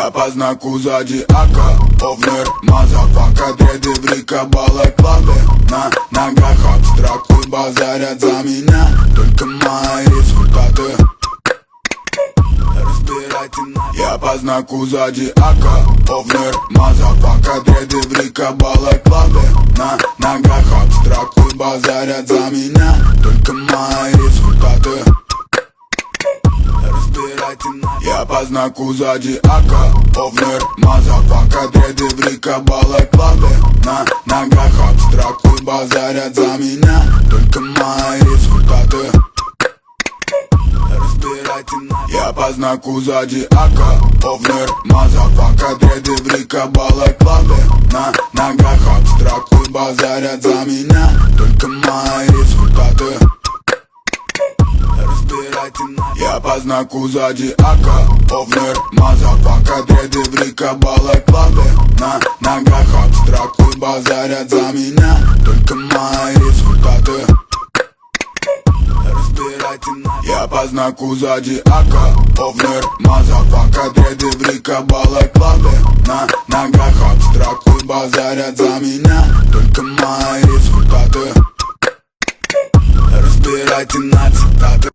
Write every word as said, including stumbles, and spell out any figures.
Я по знаку сзади ака, овнер, мазафака, дреды в рика, балаклавы. На ногах абстракты базарят за меня, только мои результаты. Я по знаку сзади ака, овнер, мазафака, дреды в рика, балаклавы. На ногах абстракты базарят за меня, только мои результаты. Я по знаку сзади ака, овнер, мазафака, дреды в рика, балаклавы. На ногах абстракты базарят за меня, только мои результаты. Я по знаку сзади ака, овнер, мазафака, дреды в рика, балаклавы. На ногах абстракты базарят за меня, только мои результаты. Я по знаку сзади ака, овнер, мазафака, дреды в рика, балаклавы. На ногах абстракты базарят за меня, только мои результаты. Я по знаку сзади ака, овнер, мазафака, дреды в рика, балаклавы. На ногах абстракты базарят за меня, только мои результаты. Разбирайте на цитаты.